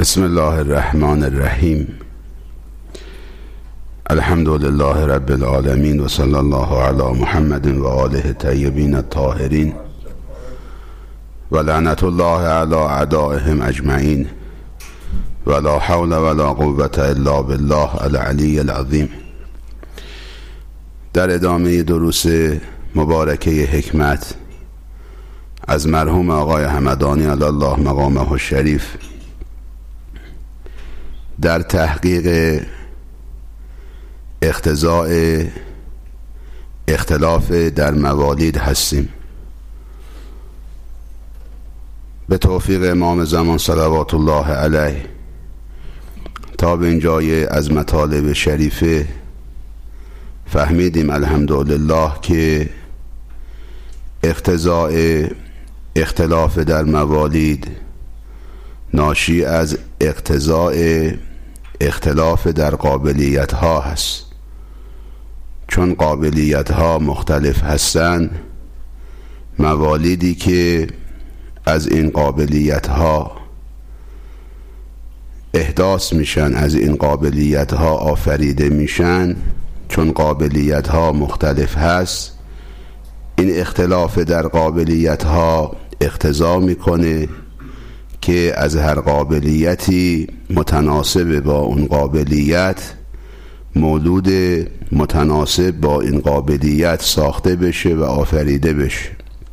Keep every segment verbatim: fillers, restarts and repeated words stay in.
بسم الله الرحمن الرحیم. الحمد لله رب العالمین و صلی الله علی محمد و آله الطیبین الطاهرین و لعنت الله علی اعدائهم اجمعین و لا حول ولا قوة الا بالله العلی العظیم. در ادامه دروس مبارکه حکمت از مرحوم آقای همدانی علی الله مقامه الشریف در تحقیق اقتضاء اختلاف در موالید هستیم. به توفیق امام زمان صلوات الله علیه تا به اینجای از مطالب شریفه فهمیدیم الحمدلله که اقتضاء اختلاف در موالید ناشی از اقتضاء اختلاف در قابلیت ها هست. چون قابلیت ها مختلف هستند، موالیدی که از این قابلیت ها احداث میشن، از این قابلیت ها آفریده میشن، چون قابلیت ها مختلف هست، این اختلاف در قابلیت ها اقتضا میکنه که از هر قابلیتی متناسب با اون قابلیت مولود متناسب با این قابلیت ساخته بشه و آفریده بشه.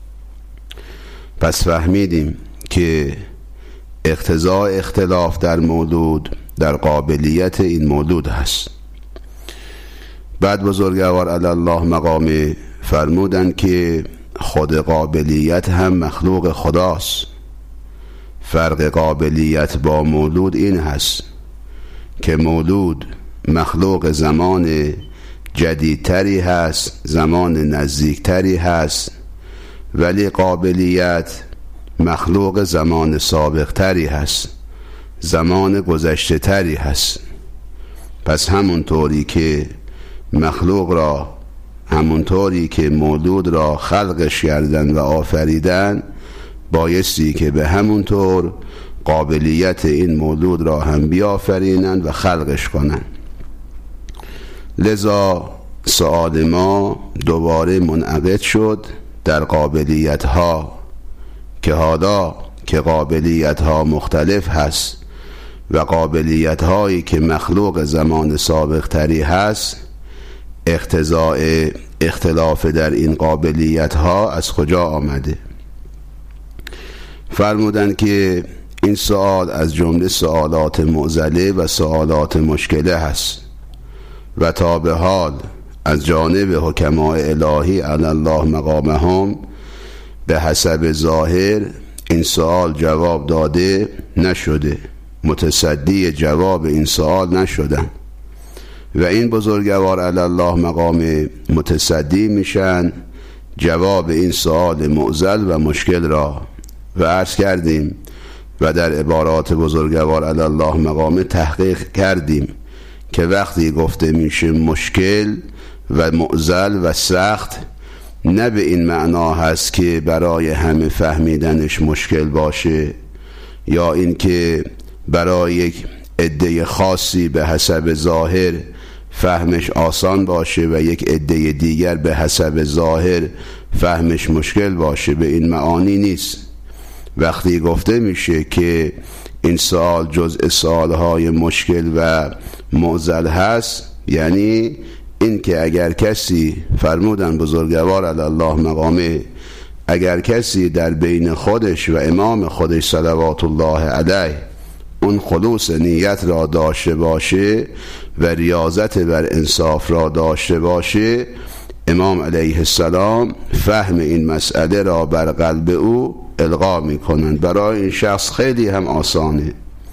پس فهمیدیم که اقتضاء اختلاف در مولود در قابلیت این مولود هست. بعد بزرگوار علی الله مقامه فرمودن که خود قابلیت هم مخلوق خداست. فرق قابلیت با مولود این هست که مولود مخلوق زمان جدیدتری هست، زمان نزدیکتری هست، ولی قابلیت مخلوق زمان سابقتری هست، زمان گذشته تری هست. پس همونطوری که مخلوق را، همونطوری که مولود را خلقش کردن و آفریدن، بایستی که به همون طور قابلیت این مولود را هم بیافرینند و خلقش کنند. لذا سؤال ما دوباره منعقد شد در قابلیت ها که حالا که قابلیت ها مختلف هست و قابلیت هایی که مخلوق زمان سابق تری هست، اقتضاء اختلاف در این قابلیت ها از کجا آمده؟ فرمودن که این سوال از جمله سوالات معضله و سوالات مشکله هست و تا به حال از جانب حکمای الهی علی الله مقامهم به حسب ظاهر این سوال جواب داده نشده، متصدی جواب این سوال نشدن و این بزرگوار علی الله مقام متصدی میشن جواب این سوال معضل و مشکل را. و عرض کردیم و در عبارات بزرگوار علی الله مقام تحقیق کردیم که وقتی گفته میشه مشکل و معضل و سخت، نه به این معنا هست که برای همه فهمیدنش مشکل باشه یا اینکه برای یک عده خاصی به حسب ظاهر فهمش آسان باشه و یک عده دیگر به حسب ظاهر فهمش مشکل باشه. به این معانی نیست. وقتی گفته میشه که این سوال جزء سوالهای مشکل و معضل هست، یعنی این که اگر کسی، فرمودن بزرگوار علی الله مقامه، اگر کسی در بین خودش و امام خودش صلوات الله علیه اون خلوص نیت را داشته باشه و ریاضت بر انصاف را داشته باشه، امام علیه السلام فهم این مسئله را بر قلب او القا میکنند. برای این شخص خیلی هم آسانه.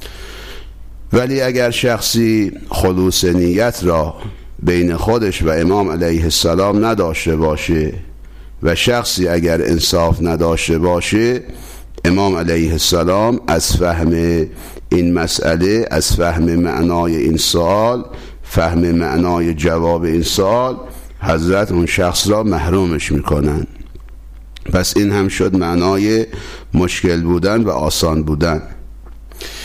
ولی اگر شخصی خلوص نیت را بین خودش و امام علیه السلام نداشته باشه و شخصی اگر انصاف نداشته باشه، امام علیه السلام از فهم این مسئله، از فهم معنای این سوال، فهم معنای جواب این سوال، حضرت اون شخص را محرومش میکنن. پس این هم شد معنای مشکل بودن و آسان بودن.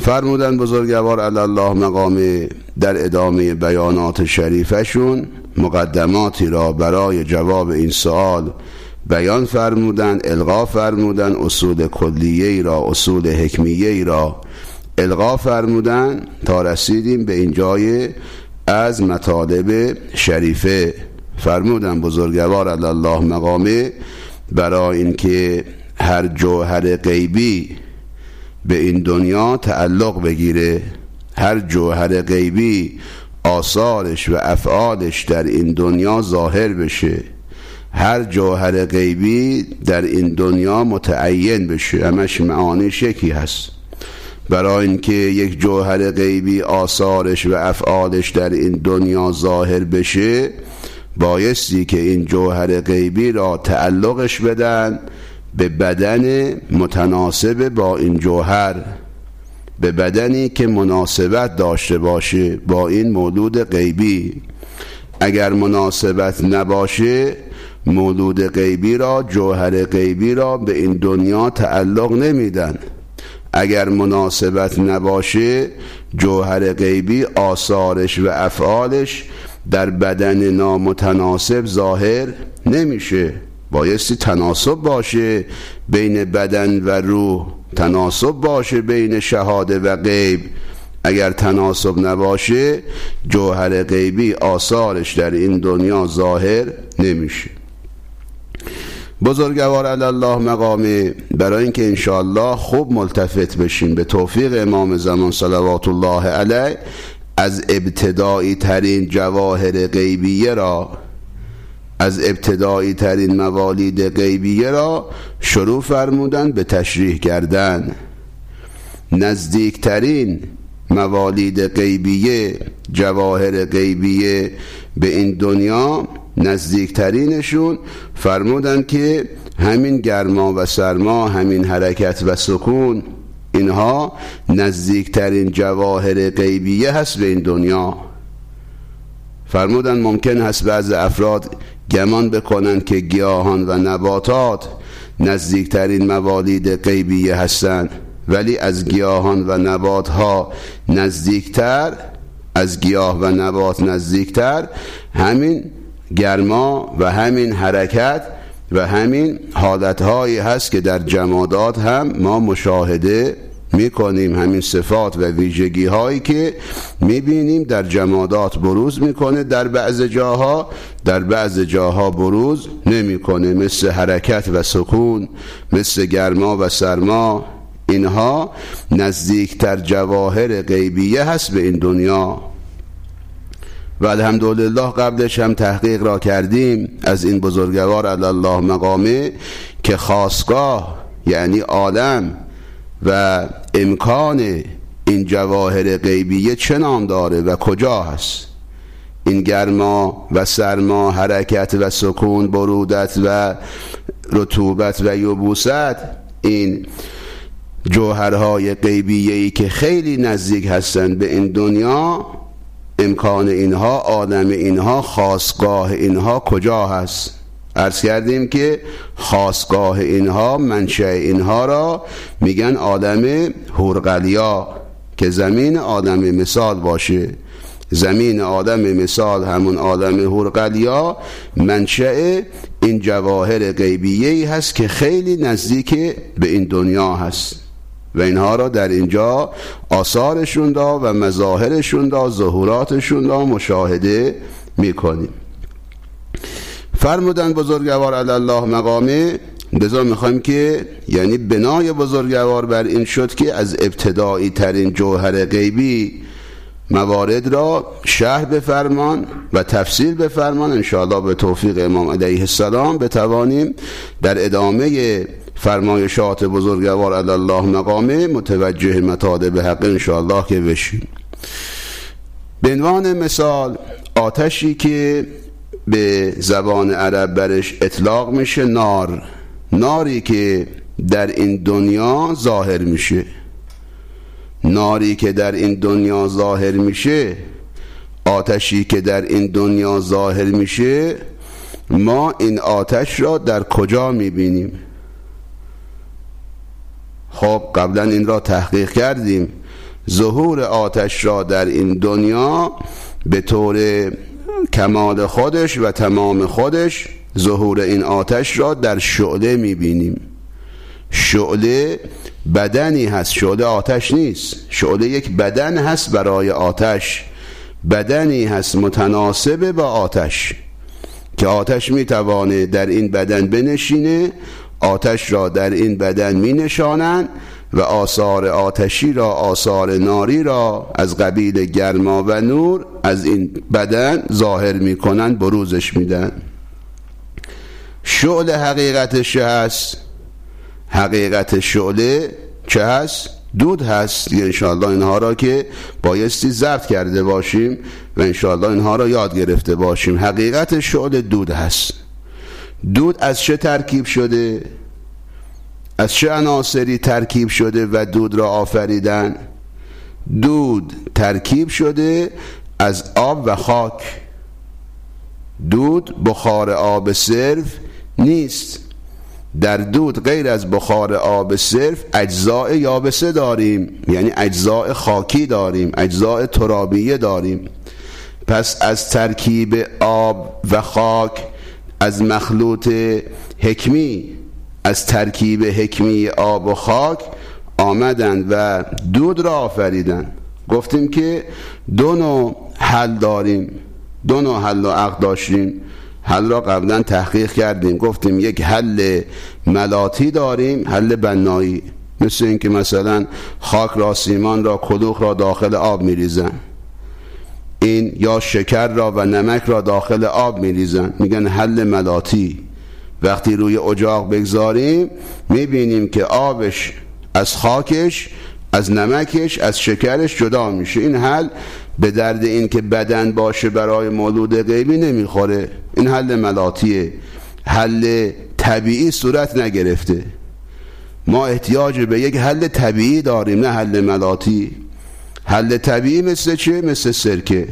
فرمودن بزرگوار علی الله مقامه در ادامه بیانات شریفشون مقدماتی را برای جواب این سوال بیان فرمودن، القا فرمودن، اصول کلیه‌ای را، اصول حکمیه‌ای را القا فرمودن تا رسیدیم به این جای از مطالب شریفه. فرمودن بزرگوار علی الله مقامه برای اینکه هر جوهر غیبی به این دنیا تعلق بگیره، هر جوهر غیبی آثارش و افعالش در این دنیا ظاهر بشه، هر جوهر غیبی در این دنیا متعین بشه، همش معانی شکی هست. برای اینکه یک جوهر غیبی آثارش و افعالش در این دنیا ظاهر بشه بایستی که این جوهر غیبی را تعلقش بدن به بدن متناسب با این جوهر، به بدنی که مناسبت داشته باشه با این مولود غیبی. اگر مناسبت نباشه مولود غیبی را، جوهر غیبی را به این دنیا تعلق نمیدن. اگر مناسبت نباشه جوهر غیبی آثارش و افعالش در بدن نامتناسب ظاهر نمیشه. بایستی تناسب باشه بین بدن و روح، تناسب باشه بین شهاده و غیب. اگر تناسب نباشه جوهر غیبی آثارش در این دنیا ظاهر نمیشه. بزرگوار علی الله مقامه برای اینکه انشاءالله خوب ملتفت بشیم به توفیق امام زمان صلوات الله علیه، از ابتدایی ترین جواهر غیبیه را، از ابتدایی ترین موالید غیبیه را شروع فرمودن به تشریح کردن. نزدیکترین موالید غیبیه، جواهر غیبیه به این دنیا، نزدیکترینشون فرمودن که همین گرما و سرما، همین حرکت و سکون، اینها نزدیکترین جواهر غیبیه هست به این دنیا. فرمودن ممکن هست بعض افراد گمان بکنن که گیاهان و نباتات نزدیکترین موالید غیبیه هستند، ولی از گیاهان و نباتها نزدیکتر، از گیاه و نبات نزدیکتر همین گرما و همین حرکت و همین حالتهایی هست که در جمادات هم ما مشاهده میکنیم. همین صفات و ویژگی هایی که میبینیم در جمادات بروز میکنه در بعض جاها، در بعض جاها بروز نمیکنه، مثل حرکت و سکون، مثل گرما و سرما. اینها نزدیکتر جواهر غیبیه هست به این دنیا. و الحمدلله قبلش هم تحقیق را کردیم از این بزرگوار علی الله مقامه که خاستگاه یعنی عالم و امکان این جواهر غیبیه چه نام داره و کجا هست. این گرما و سرما، حرکت و سکون، برودت و رطوبت و یبوست، این جوهرهای غیبیه‌ای که خیلی نزدیک هستند به این دنیا، امکان اینها، عالم اینها، خاستگاه اینها کجا هست؟ عرض کردیم که خاستگاه اینها، منشأ اینها را میگن عالم هورقلیا که زمین عالم مثال باشه. زمین عالم مثال همون عالم هورقلیا منشأ این جواهر غیبیه‌ای هست که خیلی نزدیک به این دنیا هست و اینها را در اینجا آثارشون را و مظاهرشون را، ظهوراتشون را مشاهده میکنیم. فرمودن بزرگوار علی الله مقامه، لذا میخوایم که یعنی بنای بزرگوار بر این شد که از ابتدایی ترین جوهر غیبی موارد را شرح بفرمان و تفسیر بفرمان. انشاءالله به توفیق امام علیه السلام بتوانیم در ادامه فرمایشات بزرگوار علی الله مقامه متوجه مطالب حق انشاءالله که بشیم. به عنوان مثال آتشی که به زبان عرب برش اطلاق میشه نار، ناری که در این دنیا ظاهر میشه، ناری که در این دنیا ظاهر میشه، آتشی که در این دنیا ظاهر میشه، ما این آتش را در کجا میبینیم؟ خب قبلا این را تحقیق کردیم. ظهور آتش را در این دنیا به طور کمال خودش و تمام خودش ظهور این آتش را در شعله میبینیم. شعله بدنی هست، شعله آتش نیست. شعله یک بدن هست برای آتش، بدنی هست متناسب با آتش که آتش میتوانه در این بدن بنشینه، آتش را در این بدن می نشانند و آثار آتشی را، آثار ناری را از قبیل گرما و نور از این بدن ظاهر می کنند، بروزش میدن. شعله حقیقتش چه هست؟ حقیقت شعله چه هست؟ دود هست. انشاءالله اینها را که بایستی ضبط کرده باشیم و انشاءالله اینها را یاد گرفته باشیم. حقیقت شعله دود هست. دود از چه ترکیب شده؟ از چه عناصری ترکیب شده و دود را آفریدن؟ دود ترکیب شده از آب و خاک. دود بخار آب صرف نیست. در دود غیر از بخار آب صرف اجزاء یابسه داریم، یعنی اجزاء خاکی داریم، اجزاء ترابیه داریم. پس از ترکیب آب و خاک، از مخلوط حکمی، از ترکیب حکمی آب و خاک آمدند و دود را آفریدند. گفتیم که دو نوع حل داریم، دو نوع حل و عقد داشتیم. حل را قبلا تحقیق کردیم، گفتیم یک حل ملاطی داریم، حل بنایی، مثل این که مثلا خاک را، سیمان را، کلوخ را داخل آب میریزن، این یا شکر را و نمک را داخل آب میریزن، میگن حل ملاطی. وقتی روی اجاق بگذاریم میبینیم که آبش از خاکش، از نمکش، از شکرش جدا میشه. این حل به درد این که بدن باشه برای مولود غیبی نمیخوره. این حل ملاطیه، حل طبیعی صورت نگرفته. ما احتیاج به یک حل طبیعی داریم، نه حل ملاطی. حل طبیعی مثل چه؟ مثل سرکه.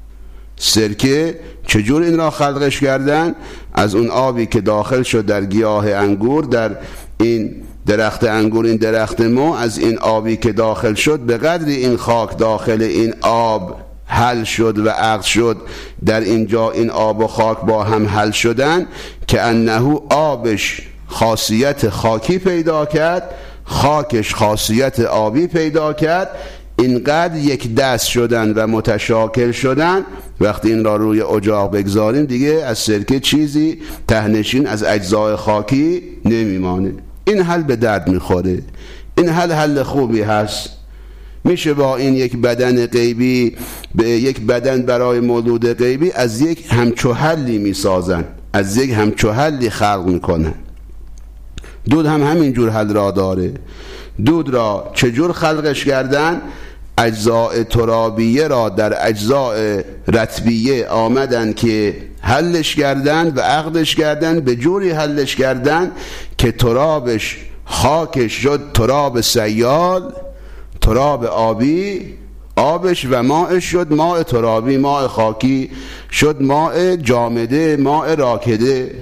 سرکه چجور این را خلقش کردن؟ از اون آبی که داخل شد در گیاه انگور، در این درخت انگور، این درخت مو، از این آبی که داخل شد به قدری این خاک داخل این آب حل شد و عقد شد، در اینجا این آب و خاک با هم حل شدن که انه آبش خاصیت خاکی پیدا کرد، خاکش خاصیت آبی پیدا کرد، اینقدر یک دست شدن و متشاکل شدن. وقتی این را روی اجاق بگذاریم دیگه از سرکه چیزی تهنشین از اجزای خاکی نمیمانه. این حل به درد میخوره. این حل حل خوبی هست. میشه با این یک بدن غیبی، به یک بدن برای مولود غیبی از یک همچو حلی میسازن، از یک همچو حلی خلق میکنن. دود هم همین جور حل را داره. دود را چجور خلقش کردن؟ اجزاء ترابیه را در اجزاء رطبیه آمدن که حلش کردن و عقدش کردن، به جوری حلش کردن که ترابش، خاکش شد تراب سیال، تراب آبی، آبش و ماءش شد ماء ترابی، ماء خاکی شد ماء جامده، ماء راکده.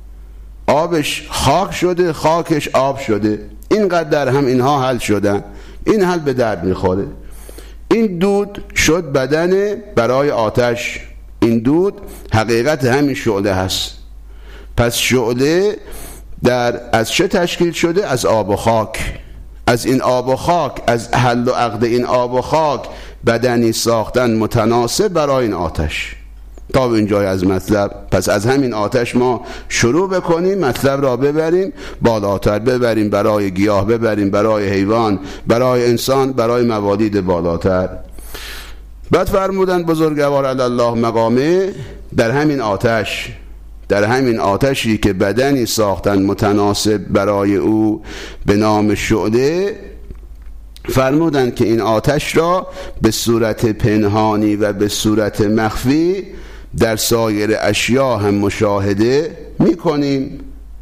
آبش خاک شده، خاکش آب شده. اینقدر هم اینها حل شدن. این حل به درد میخوره. این دود شد بدن برای آتش. این دود حقیقت همین شعله هست. پس شعله در از چه تشکیل شده؟ از آب و خاک. از این آب و خاک، از حل و عقد این آب و خاک بدنی ساختن متناسب برای این آتش. تا به اینجای از مطلب. پس از همین آتش ما شروع بکنیم، مطلب را ببریم بالاتر، ببریم برای گیاه، ببریم برای حیوان، برای انسان، برای موالید بالاتر. بعد فرمودن بزرگوار علی الله مقامه، در همین آتش، در همین آتشی که بدنی ساختن متناسب برای او به نام شعله، فرمودن که این آتش را به صورت پنهانی و به صورت مخفی در سایر اشیا هم مشاهده میکنیم.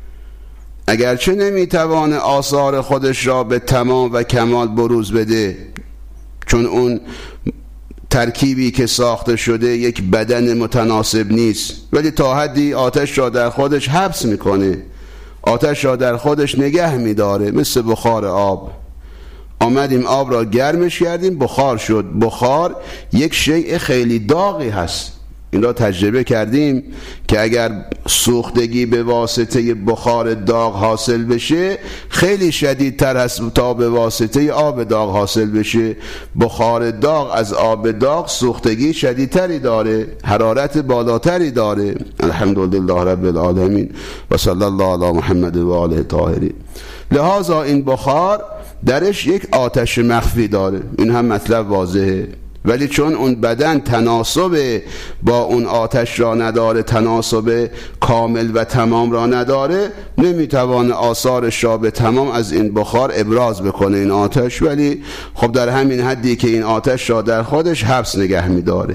اگرچه نمیتوانه آثار خودش را به تمام و کمال بروز بده، چون اون ترکیبی که ساخته شده یک بدن متناسب نیست، ولی تا حدی آتش را در خودش حبس میکنه، آتش را در خودش نگه میداره، مثل بخار آب. آمدیم آب را گرمش کردیم، بخار شد. بخار یک شیء خیلی داغی هست، این را تجربه کردیم که اگر سوختگی به واسطه بخار داغ حاصل بشه خیلی شدیدتر هست تا به واسطه آب داغ حاصل بشه. بخار داغ از آب داغ سوختگی شدیدتری داره، حرارت بالاتری داره. الحمدلله رب العالمین و صلی الله علی محمد و آله الطاهرین. لذا این بخار درش یک آتش مخفی داره، این هم مطلب واضحه، ولی چون اون بدن تناسب با اون آتش را نداره، تناسب کامل و تمام را نداره، نمیتوانه آثارش را به تمام از این بخار ابراز بکنه این آتش، ولی خب در همین حدی که این آتش را در خودش حبس نگه میداره.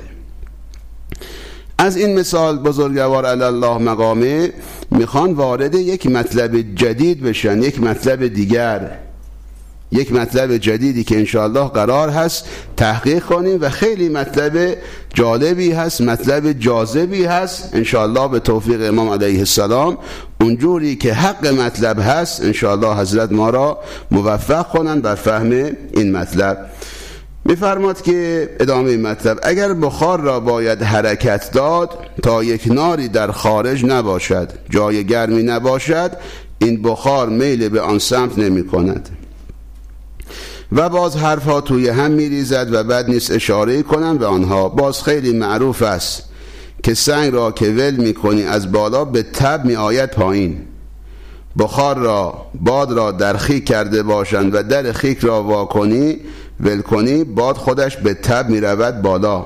از این مثال بزرگوار علی الله مقامه میخوان وارد یک مطلب جدید بشن، یک مطلب دیگر، یک مطلب جدیدی که انشاءالله قرار هست تحقیق کنیم و خیلی مطلب جالبی هست، مطلب جاذبی هست. انشاءالله به توفیق امام علیه السلام اونجوری که حق مطلب هست انشاءالله حضرت ما را موفق کنند بر فهم این مطلب. میفرماد که ادامه این مطلب: اگر بخار را باید حرکت داد تا یک ناری در خارج نباشد، جای گرمی نباشد، این بخار میل به آن سمت نمی کند و باز حرفها توی هم میریزد و بعد نیست اشاره کنم به آنها. باز خیلی معروف است که سنگ را که ول میکنی از بالا به تب می آید پایین. بخار را باد را در خیک کرده باشند و در خیک را واکنی ول کنی، باد خودش به تب می رود بالا.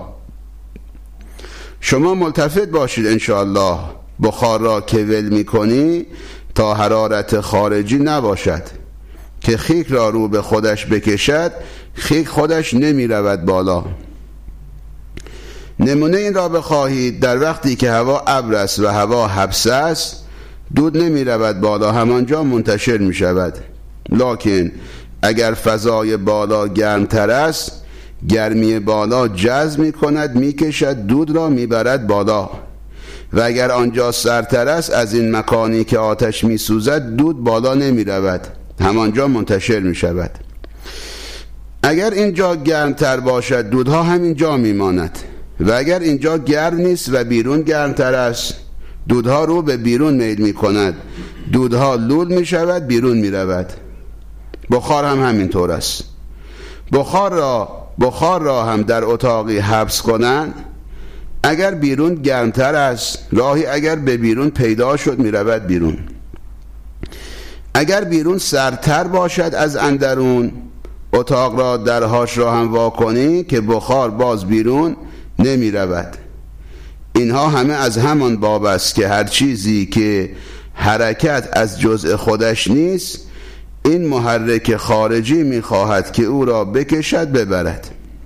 شما ملتفت باشید انشاءالله بخار را که ول میکنی تا حرارت خارجی نباشد که خیک را رو به خودش بکشد، خیک خودش نمی رود بالا. نمونه این را بخواهید، در وقتی که هوا ابر است و هوا حبس است، دود نمی رود بالا، همانجا منتشر می شود. لکن اگر فضای بالا گرمتر است، گرمی بالا جذب می کند، می کشد، دود را می برد بالا. و اگر آنجا سردتر است، از این مکانی که آتش می سوزد دود بالا نمی رود، همانجا منتشر می شود. اگر اینجا گرمتر باشد دودها همینجا می ماند و اگر اینجا گرم نیست و بیرون گرمتر است، دودها رو به بیرون میل می کند، دودها لول می شود، بیرون می رود. بخار هم همینطور است. بخار را بخار را هم در اتاقی حبس کنند، اگر بیرون گرمتر است، راهی اگر به بیرون پیدا شد می رود بیرون. اگر بیرون سردتر باشد از اندرون، اتاق را درهاش را هم واکنی که بخار باز بیرون نمی رود. اینها همه از همان باب است که هر چیزی که حرکت از جزء خودش نیست، این محرک خارجی می خواهد که او را بکشد ببرد.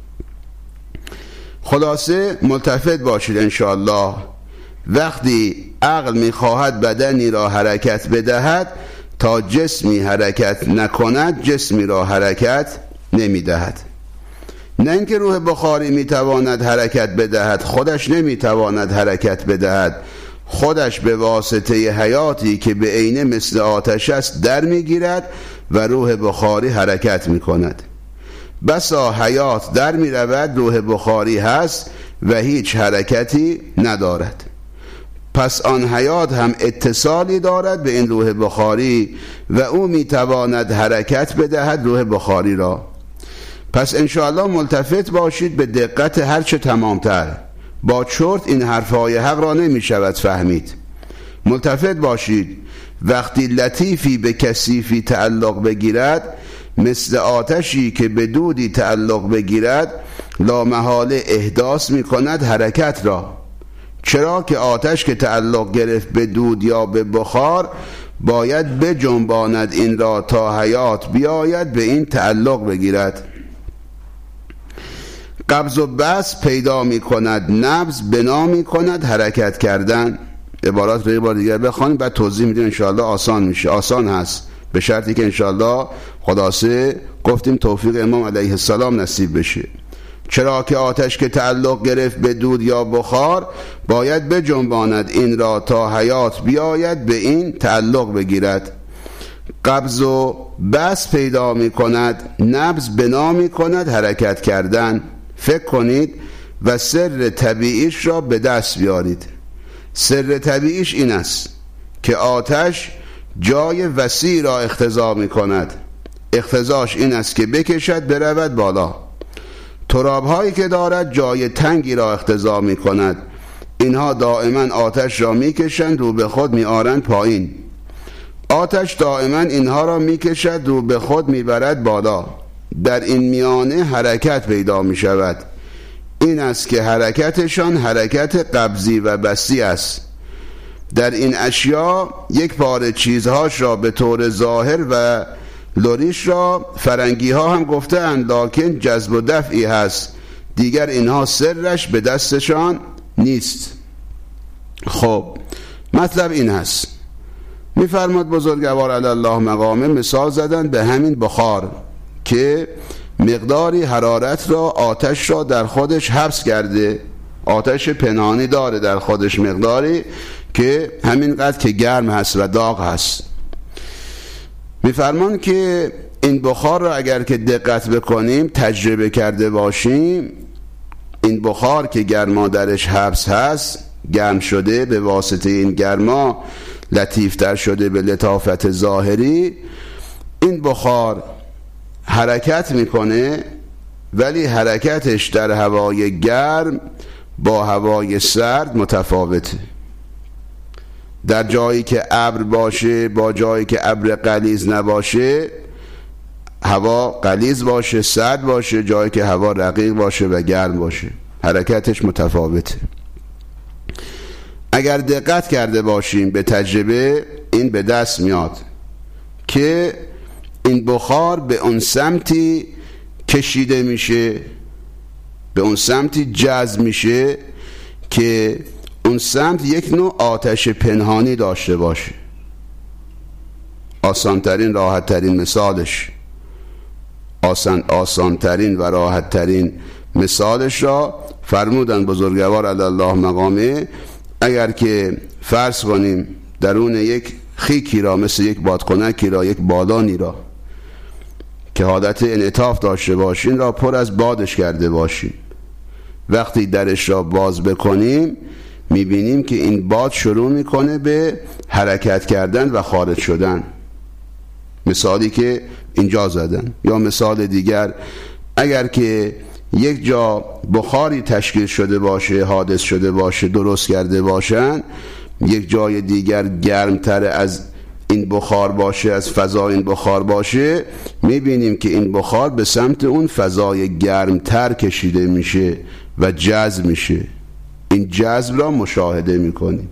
خلاصه ملتفت باشید انشاءالله وقتی عقل می خواهد بدنی را حرکت بدهد، تا جسمی حرکت نکند جسمی را حرکت نمی دهد. نه اینکه روح بخاری می تواند حرکت بدهد، خودش نمی تواند حرکت بدهد، خودش به واسطه حیاتی که به عینه مثل آتش است در می گیرد و روح بخاری حرکت می کند. بسا حیات در می رود، روح بخاری هست و هیچ حرکتی ندارد. پس آن حیات هم اتصالی دارد به این روح بخاری و او می تواند حرکت بدهد روح بخاری را. پس انشاءالله ملتفت باشید به دقت هرچه تمامتر. با چرت این حرفهای حق را نمی شود فهمید. ملتفت باشید وقتی لطیفی به کثیفی تعلق بگیرد، مثل آتشی که به دودی تعلق بگیرد، لامحاله احداث می کند حرکت را. چرا که آتش که تعلق گرفت به دود یا به بخار، باید بجنباند این را تا حیات بیاید به این تعلق بگیرد. قبض و بسط پیدا می کند، نبض بنا می کند حرکت کردن. عبارات رو یه بار دیگر بخوانیم بعد توضیح میدیم انشاءالله آسان میشه. آسان هست به شرطی که انشاءالله خلاصه گفتیم توفیق امام علیه السلام نصیب بشه. چرا که آتش که تعلق گرفت به دود یا بخار، باید بجنباند این را تا حیات بیاید به این تعلق بگیرد. قبض و بسط پیدا می کند، نبض بنا می کند حرکت کردن. فکر کنید و سر طبیعیش را به دست بیارید. سر طبیعیش این است که آتش جای وسیع را اقتضا می کند. اقتضاش این است که بکشد برود بالا. تراب هایی که دارد جای تنگی را اقتضا می کند. اینها دائما آتش را می کشند رو به خود می آرند پایین. آتش دائما اینها را می کشد رو به خود می برد بالا. در این میانه حرکت پیدا می شود. این است که حرکتشان حرکت قبضی و بسطی است. در این اشیا یک پاره چیزهاش را به طور ظاهر و لوریش را فرنگی ها هم گفته اند، لکن جذب و دفعی هست. دیگر اینها سرش به دستشان نیست. خب مطلب این هست، میفرماد بزرگوار علی الله مقامه مثال زدن به همین بخار که مقداری حرارت را آتش را در خودش حبس کرده. آتش پنهانی داره در خودش مقداری که همینقدر که گرم هست و داغ هست. میفرمان که این بخار را اگر که دقت بکنیم، تجربه کرده باشیم، این بخار که گرما درش حبس هست، گرم شده، به واسطه این گرما لطیفتر شده به لطافت ظاهری. این بخار حرکت میکنه، ولی حرکتش در هوای گرم با هوای سرد متفاوته. در جایی که ابر باشه با جایی که ابر غلیظ نباشه، هوا غلیظ باشه سرد باشه، جایی که هوا رقیق باشه و گرم باشه، حرکتش متفاوته. اگر دقت کرده باشیم به تجربه، این به دست میاد که این بخار به اون سمتی کشیده میشه، به اون سمتی جذب میشه که اون سمت یک نوع آتش پنهانی داشته باشه. آسانترین راحتترین مثالش آسان آسانترین و راحتترین مثالش را فرمودن بزرگوار علی الله مقامه. اگر که فرض کنیم درون یک خیکی را، مثل یک بادکنکی را، یک بادانی را که حالت انعطاف داشته باشین را پر از بادش کرده باشیم، وقتی درش را باز بکنیم میبینیم که این باد شروع میکنه به حرکت کردن و خارج شدن. مثالی که اینجا زدن. یا مثال دیگر، اگر که یک جا بخاری تشکیل شده باشه، حادث شده باشه، درست کرده باشن، یک جای دیگر گرمتر از این بخار باشه، از فضای این بخار باشه، میبینیم که این بخار به سمت اون فضای گرمتر کشیده میشه و جذب میشه. این جذب را مشاهده میکنیم.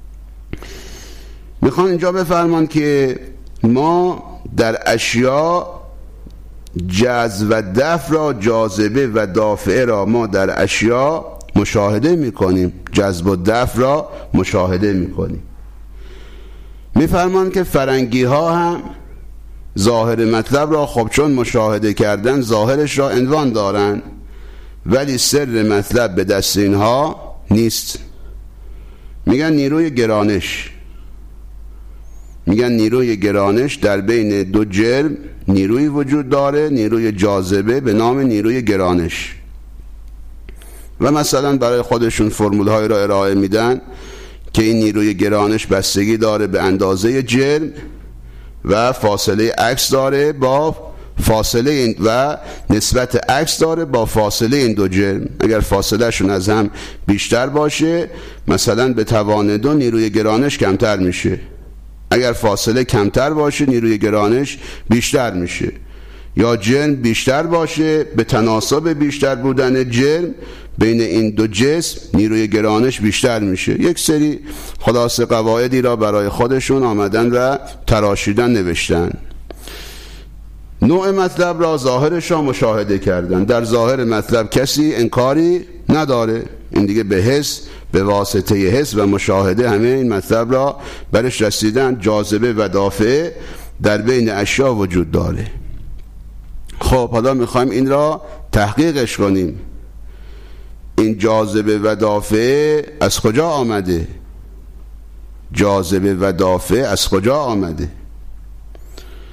میخوان اینجا بفرمان که ما در اشیا جذب و دفع را، جاذبه و دافعه را ما در اشیا مشاهده میکنیم، جذب و دفع را مشاهده میکنیم. میفرمان که فرنگی ها هم ظاهر مطلب را خب چون مشاهده کردن ظاهرش را عنوان دارن، ولی سر مطلب به دست اینها نیست. میگن نیروی گرانش میگن نیروی گرانش در بین دو جرم نیروی وجود داره، نیروی جاذبه به نام نیروی گرانش. و مثلا برای خودشون فرمول های را ارائه میدن که این نیروی گرانش بستگی داره به اندازه جرم و فاصله عکس داره با فاصله این و نسبت عکس داره با فاصله این دو جرم. اگر فاصله شون از هم بیشتر باشه، مثلا به توان دو نیروی گرانش کمتر میشه. اگر فاصله کمتر باشه نیروی گرانش بیشتر میشه. یا جرم بیشتر باشه، به تناسب بیشتر بودن جرم بین این دو جسم نیروی گرانش بیشتر میشه. یک سری خلاصه قواعدی را برای خودشون آمدن و تراشیدن، نوشتن. نوع مطلب را ظاهرش را مشاهده کردن. در ظاهر مطلب کسی انکاری نداره. این دیگه به حس، به واسطه حس و مشاهده همه این مطلب را برش رسیدن. جاذبه و دافعه در بین اشیا وجود داره. خب حالا میخوایم این را تحقیقش کنیم. این جاذبه و دافعه از کجا آمده؟ جاذبه و دافعه از کجا آمده؟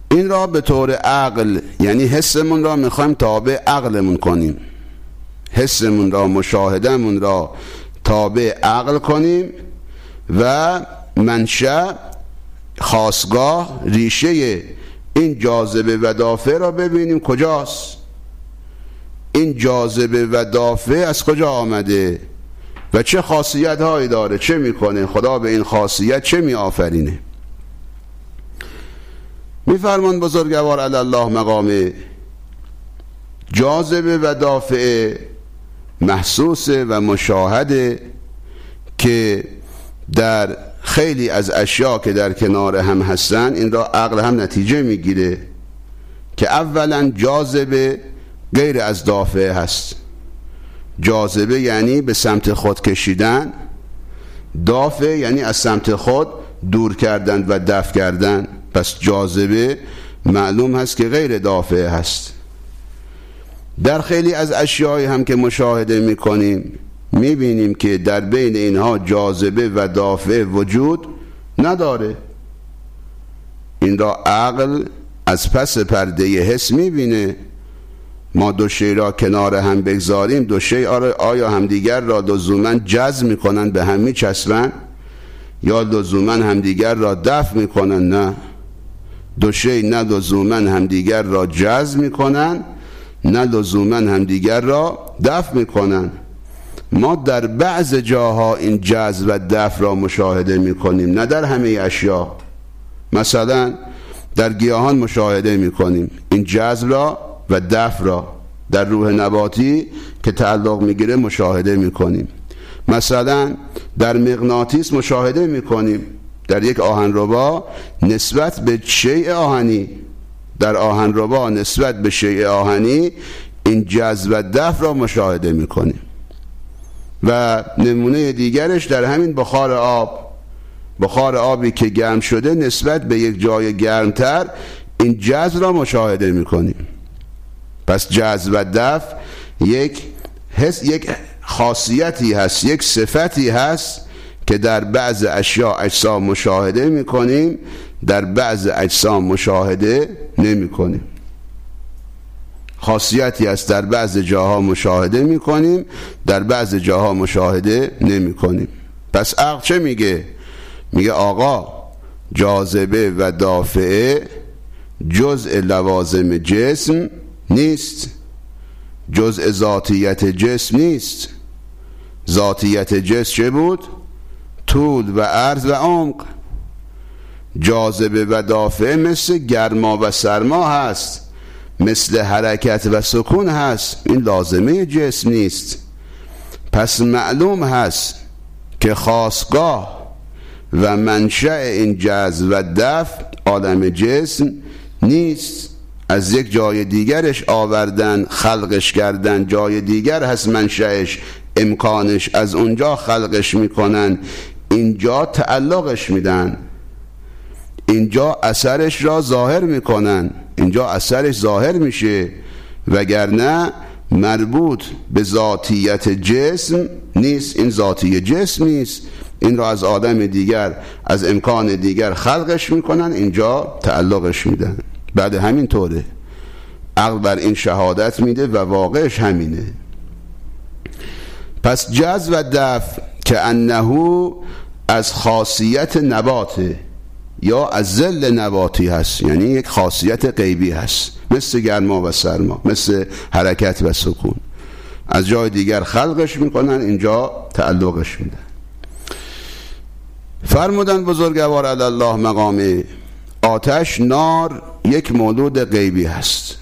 این را به طور عقل، یعنی حسمون را میخوایم تابع عقلمون کنیم، حسمون را، مشاهدمون را تابع عقل کنیم و منشأ، خاستگاه، ریشه این جاذبه و دافع را ببینیم کجاست. این جاذبه و دافع از کجا آمده و چه خاصیت هایی داره، چه میکنه، خدا به این خاصیت چه می آفرینه. میفرمان بزرگوار علی الله مقامه، جاذبه و دافع محسوسه و مشاهده که در خیلی از اشیاء که در کنار هم هستن این را عقل هم نتیجه میگیره که اولا جاذبه غیر از دافع هست. جاذبه یعنی به سمت خود کشیدن، دافع یعنی از سمت خود دور کردن و دفع کردن. پس جاذبه معلوم هست که غیر دافع هست. در خیلی از اشیایی هم که مشاهده میکنیم میبینیم که در بین اینها جاذبه و دافع وجود نداره. این را عقل از پس پرده حس میبینه. ما دو شی را کنار هم بگذاریم، دو شی آیا همدیگر را لزوما جذب میکنن، به هم میچسبن، یا لزوما همدیگر را دفع میکنن؟ نه، دو شی نه لزوما همدیگر را جذب میکنن نه لزوما همدیگر را دفع میکنن. ما در بعض جاها این جذب و دفع را مشاهده میکنیم، نه در همه اشیا. مثلا در گیاهان مشاهده میکنیم این جذب را و دفع را، در روح نباتی که تعلق میگیره مشاهده میکنیم. مثلا در مغناطیس مشاهده میکنیم، در یک آهنربا نسبت به شیء آهنی، در آهنربا نسبت به شیء آهنی این جذب و دفع را مشاهده میکنیم. و نمونه دیگرش در همین بخار آب، بخار آبی که گرم شده نسبت به یک جای گرمتر این جذب را مشاهده میکنیم. پس جذب و دفع یک حس، یک خاصیتی هست، یک صفتی هست که در بعض اشیاء اجسام مشاهده میکنیم، در بعض اجسام مشاهده نمیکنیم. خاصیتی است در بعض جاها مشاهده میکنیم، در بعض جاها مشاهده نمیکنیم. پس عقل چه میگه؟ میگه آقا جاذبه و دافعه جزء لوازم جسم نیست، جزء ذاتیت جسم نیست. ذاتیت جسم چه بود؟ طول و عرض و عمق. جاذبه و دافعه مثل گرما و سرما هست، مثل حرکت و سکون هست، این لازمه جسم نیست. پس معلوم هست که خاستگاه و منشأ این جذب و دفع عالم جسم نیست، از یک جای دیگرش آوردن، خلقش کردن، جای دیگر هست منشأش، امکانش، از اونجا خلقش میکنن، اینجا تعلقش میدن، اینجا اثرش را ظاهر میکنن، اینجا اثرش ظاهر میشه، وگرنه مربوط به ذاتیت جسم نیست. این ذاتی جسم نیست، این را از آدم دیگر، از امکان دیگر خلقش میکنن، اینجا تعلقش میدن. بعد همین طوره عقل بر این شهادت میده و واقعش همینه. پس جذب و دفع که انه از خاصیت نباته یا از ظل نباتی هست، یعنی یک خاصیت غیبی هست، مثل گرما و سرما، مثل حرکت و سکون. از جای دیگر خلقش میکنن، اینجا تعلقش میدن. فرمودن بزرگوار علی الله مقامه، آتش، نار یک مولود غیبی هست.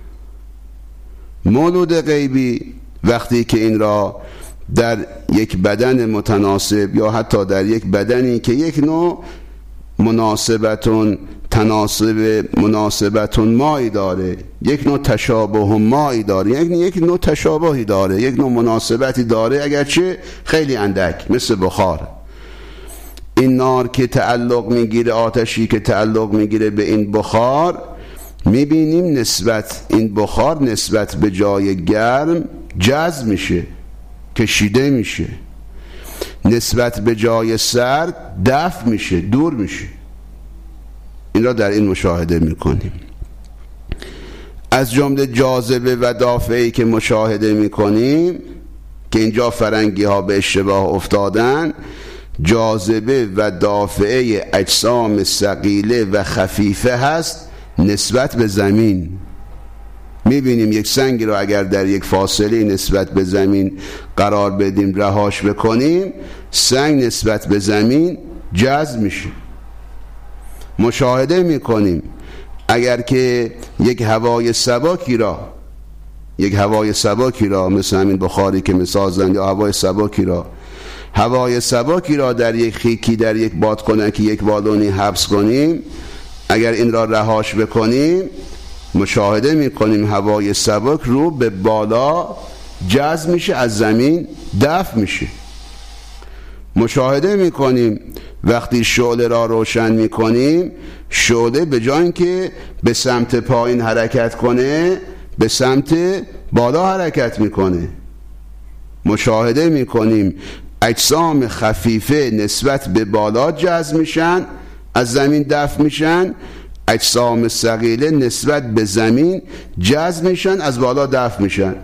مولود غیبی وقتی که این را در یک بدن متناسب یا حتی در یک بدنی که یک نوع مناسبتون تناسب مناسبتون مایی داره، یک نوع تشابه مایی داره، یعنی یک نوع تشابهی داره، یک نوع مناسبتی داره، اگرچه خیلی اندک، مثل بخار. این نار که تعلق میگیره، آتشی که تعلق میگیره به این بخار، میبینیم نسبت این بخار نسبت به جای گرم جذب میشه، کشیده میشه، نسبت به جای سرد دفع میشه، دور میشه. این را در این مشاهده میکنیم. از جمله جاذبه و دافعی که مشاهده میکنیم که اینجا فرنگی ها به اشتباه افتادن، جاذبه و دافعه اجسام ثقیله و خفیفه هست نسبت به زمین. میبینیم یک سنگی رو اگر در یک فاصله نسبت به زمین قرار بدیم، رهاش بکنیم، سنگ نسبت به زمین جذب میشه. مشاهده میکنیم اگر که یک هوای سبکی را یک هوای سبکی را مثل همین بخاری که میسازن یا هوای سبکی را هوای سبکی را در یک خیکی، در یک بادکنکی، یک بالونی حبس کنیم، اگر این را رهاش بکنیم، مشاهده میکنیم هوای سبک رو به بالا جذب میشه، از زمین دفع میشه. مشاهده میکنیم وقتی شعله را روشن میکنیم، شعله به جای اینکه به سمت پایین حرکت کنه، به سمت بالا حرکت میکنه. مشاهده میکنیم اجسام خفیفه نسبت به بالا جذب میشن، از زمین دفع میشن، اجسام ثقیله نسبت به زمین جذب میشن، از بالا دفع میشن.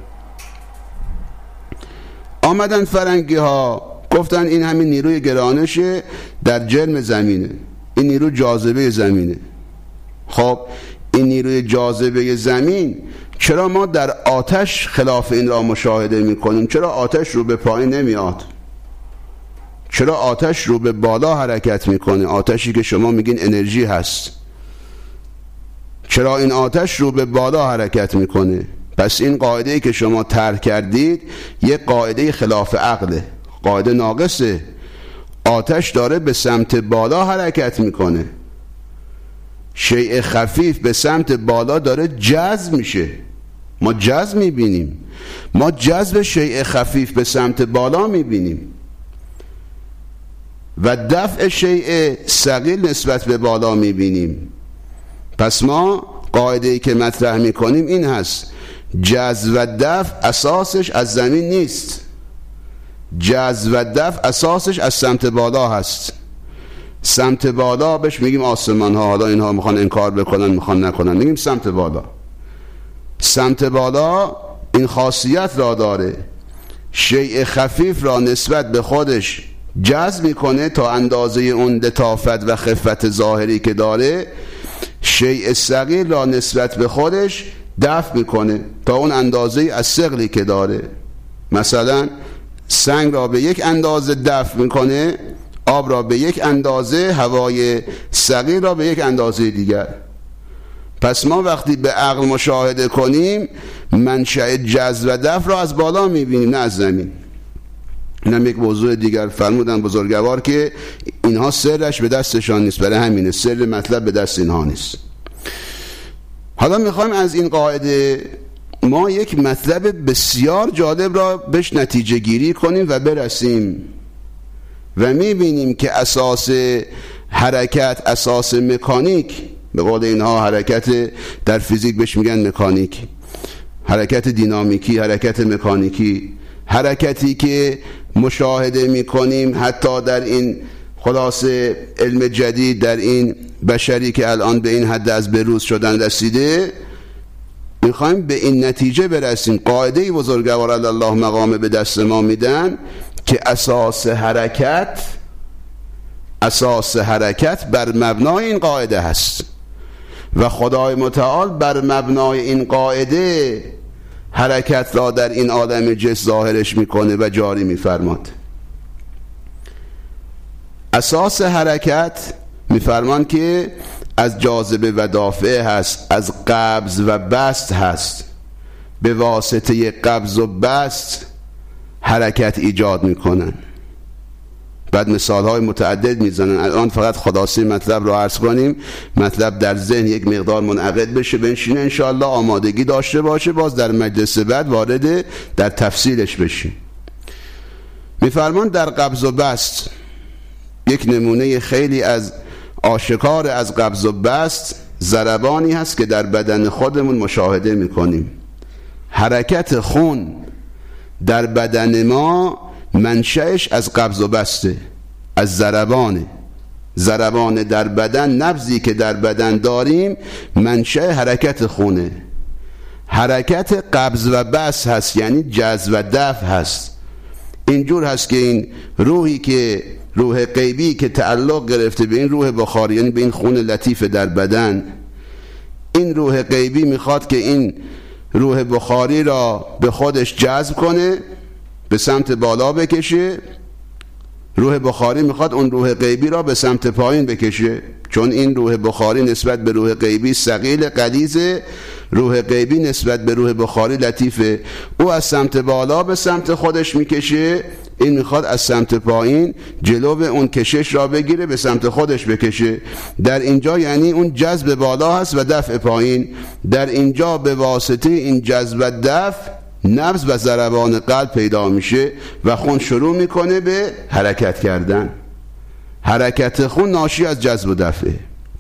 آمدن فرنگی ها گفتن این همین نیروی گرانشه در جرم زمینه، این نیرو جاذبه زمینه. خب این نیروی جاذبه زمین چرا ما در آتش خلاف این را مشاهده میکنیم؟ چرا آتش رو به پایین نمیاد؟ چرا آتش رو به بالا حرکت میکنه؟ آتشی که شما میگین انرژی هست، چرا این آتش رو به بالا حرکت میکنه؟ پس این قاعده‌ای که شما طرح کردید یک قاعده خلاف عقله، قاعده ناقصه. آتش داره به سمت بالا حرکت میکنه، شیء خفیف به سمت بالا داره جذب میشه. ما جذب میبینیم، ما جذب شیء خفیف به سمت بالا میبینیم و دفع شیء ثقیل نسبت به بالا میبینیم. پس ما قاعده‌ای که مطرح میکنیم این هست: جذب و دفع اساسش از زمین نیست، جذب و دفع اساسش از سمت بالا هست. سمت بالا بهش میگیم آسمان ها، حالا اینها میخوان انکار بکنن میخوان نکنن، میگیم سمت بالا. سمت بالا این خاصیت را داره، شیء خفیف را نسبت به خودش جذب میکنه تا اندازه اون لطافت و خفت ظاهری که داره، شیء ثقیل را نسبت به خودش دفع میکنه تا اون اندازه از ثقلی که داره. مثلا سنگ را به یک اندازه دفع میکنه، آب را به یک اندازه، هوای ثقیل را به یک اندازه دیگر. پس ما وقتی به عقل مشاهده کنیم منشأ جذب و دفع را از بالا میبینیم نه از زمین. اینم یک موضوع دیگر فرمودن بزرگوار که اینها سرش به دستشان نیست، برای همینه سر مطلب به دست اینها نیست. حالا میخوایم از این قاعده ما یک مطلب بسیار جالب را بهش نتیجه گیری کنیم و برسیم و میبینیم که اساس حرکت، اساس مکانیک، به قول اینها حرکت در فیزیک بهش میگن مکانیک، حرکت دینامیکی، حرکت مکانیکی، حرکتی که مشاهده میکنیم حتی در این خلاصه علم جدید، در این بشری که الان به این حد از بروز شدن رسیده، میخوایم به این نتیجه برسیم. قاعده بزرگوار الله مقام به دست ما میدن که اساس حرکت اساس حرکت بر مبنای این قاعده هست و خدای متعال بر مبنای این قاعده حرکت را در این عالم جسم ظاهرش میکنه و جاری میفرماد. اساس حرکت میفرمان که از جاذبه و دافعه هست، از قبض و بسط هست. به واسطه قبض و بسط حرکت ایجاد میکنن. بعد مثال های متعدد میزنن. الان فقط خلاصه مطلب رو عرض کنیم، مطلب در ذهن یک مقدار منعقد بشه، بنشینه انشاءالله آمادگی داشته باشه، باز در مجلس بعد وارد در تفصیلش بشیم. میفرمان در قبض و بسط یک نمونه خیلی از آشکار از قبض و بسط ضربانی هست که در بدن خودمون مشاهده میکنیم. حرکت خون در بدن ما منشأش از قبض و بسته، از ضربانه. ضربان در بدن، نبضی که در بدن داریم منشأ حرکت خونه. حرکت قبض و بسط هست، یعنی جذب و دفع هست. اینجور هست که این روحی که روح غیبی که تعلق گرفته به این روح بخاری، یعنی به این خون لطیف در بدن، این روح غیبی میخواد که این روح بخاری را به خودش جذب کنه، به سمت بالا بکشه. روح بخاری میخواد اون روح غیبی را به سمت پایین بکشه، چون این روح بخاری نسبت به روح غیبی ثقیل غلیظه، روح غیبی نسبت به روح بخاری لطیفه. او از سمت بالا به سمت خودش میکشه، این میخواد از سمت پایین جلو اون کشش را بگیره، به سمت خودش بکشه. در اینجا یعنی اون جذب بالا هست و دفع پایین. در اینجا به واسطه این جذب و دفع نبض و ضربان قلب پیدا میشه و خون شروع میکنه به حرکت کردن. حرکت خون ناشی از جذب و دفعه.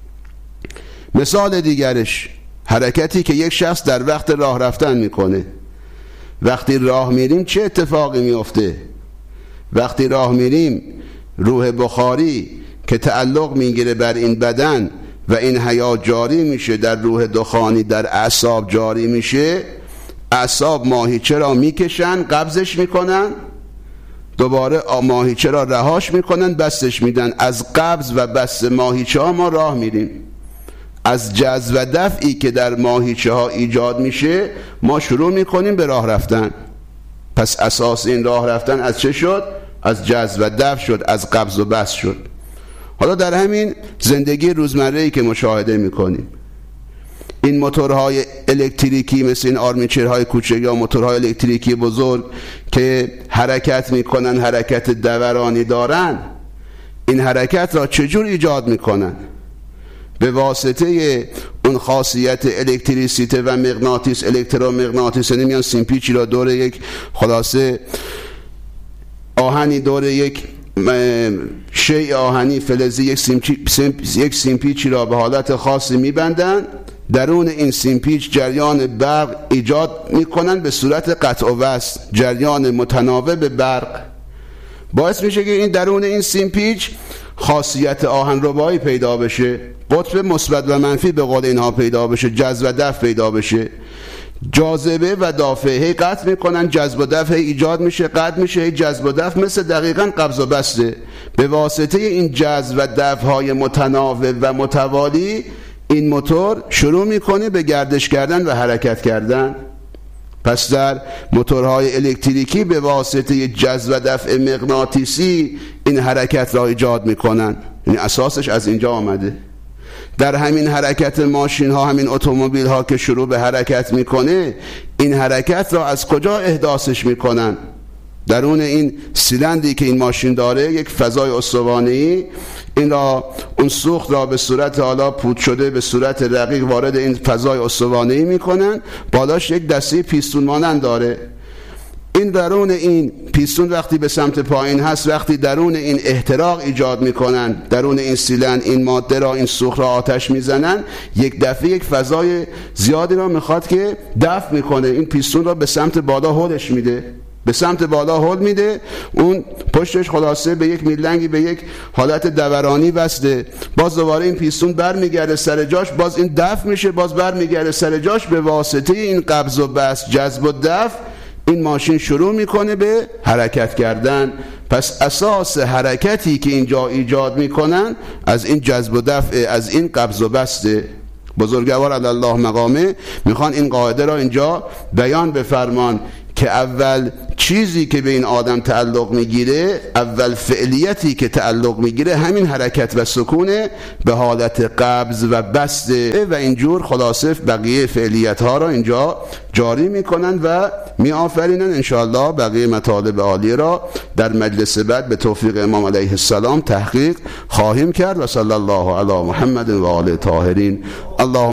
مثال دیگرش حرکتی که یک شخص در وقت راه رفتن میکنه. وقتی راه میریم چه اتفاقی میفته؟ وقتی راه میریم روح بخاری که تعلق میگیره بر این بدن و این حیات جاری میشه، در روح دخانی در اعصاب جاری میشه، اعصاب ماهیچه را میکشن، قبضش میکنن، دوباره ماهیچه را رهاش میکنن، بستش میدن. از قبض و بست ماهیچه ها ما راه میریم. از جذب و دفعی که در ماهیچه ها ایجاد میشه ما شروع میکنیم به راه رفتن. پس اساس این راه رفتن از چه شد؟ از جذب و دفع شد، از قبض و بست شد. حالا در همین زندگی روزمره‌ای که مشاهده میکنیم، این موتورهای الکتریکی مثل این آرمیچرهای کوچک یا موتورهای الکتریکی بزرگ که حرکت میکنن، حرکت دورانی دارن، این حرکت را چجور ایجاد میکنن؟ به واسطه اون خاصیت الکتریسیته و مغناطیس، الکترومغناطیس، یعنی میان سیمپیچی را دور یک خلاصه آهنی، دور یک شیء آهنی فلزی، یک سیمپیچ یک سیمپیچی را به حالت خاصی میبندن. درون این سیمپیچ جریان برق ایجاد میکنن به صورت قطع و وصل، جریان متناوب برق. باعث میشه که این درون این سیمپیچ خاصیت آهنربایی پیدا بشه، قطب مثبت و منفی به قول اینها پیدا بشه، جذب و دفع پیدا بشه. جاذبه و دافعه هی قطع میکنن، جذب و دفع ایجاد میشه، قطع میشه، هی جذب و دفع، مثل دقیقاً قبض و بسته. به واسطه این جذب و دفع های متناوب و متوالی این موتور شروع میکنه به گردش کردن و حرکت کردن. پس در موتورهای الکتریکی به واسطه جذب و دفع مغناطیسی این حرکت را ایجاد میکنن، یعنی اساسش از اینجا آمده. در همین حرکت ماشین ها، همین اتومبیل ها که شروع به حرکت میکنه، این حرکت را از کجا احداثش میکنن؟ درون این سیلندری که این ماشین داره یک فضای استوانه‌ای، این را اون سوخت را به صورت حالا پود شده به صورت رقیق وارد این فضای استوانه‌ای میکنن. بالاش یک دسته پیستون مانند داره. این درون این پیستون وقتی به سمت پایین هست، وقتی درون این احتراق ایجاد میکنن، درون این سیلندر این ماده را، این سوخت را آتش میزنن، یک دفعه یک فضای زیادی را میخواد که دفع میکنه، این پیستون را به سمت بالا هلش میده، به سمت بالا هل میده. اون پشتش خلاصه به یک میلنگی، به یک حالت دورانی بسته. باز دوباره این پیستون بر میگرده سر جاش، باز این دفع میشه، باز بر میگرده سر جاش. به واسطه این قبض و بسط، جذب و دفع، این ماشین شروع میکنه به حرکت کردن. پس اساس حرکتی که اینجا ایجاد میکنن از این جذب و دفع، از این قبض و بسته. بزرگوار علی الله مقامه میخوان این قاعده را اینجا بیان بفرمان که اول چیزی که به این آدم تعلق میگیره، اول فعلیتی که تعلق میگیره همین حرکت و سکونه به حالت قبض و بسته و اینجور خلاصه بقیه فعلیت ها را اینجا جاری میکنن و میآفرینن. انشاءالله بقیه مطالب عالی را در مجلس بعد به توفیق امام علیه السلام تحقیق خواهیم کرد. و صلی الله علی محمد و آله طاهرین. الله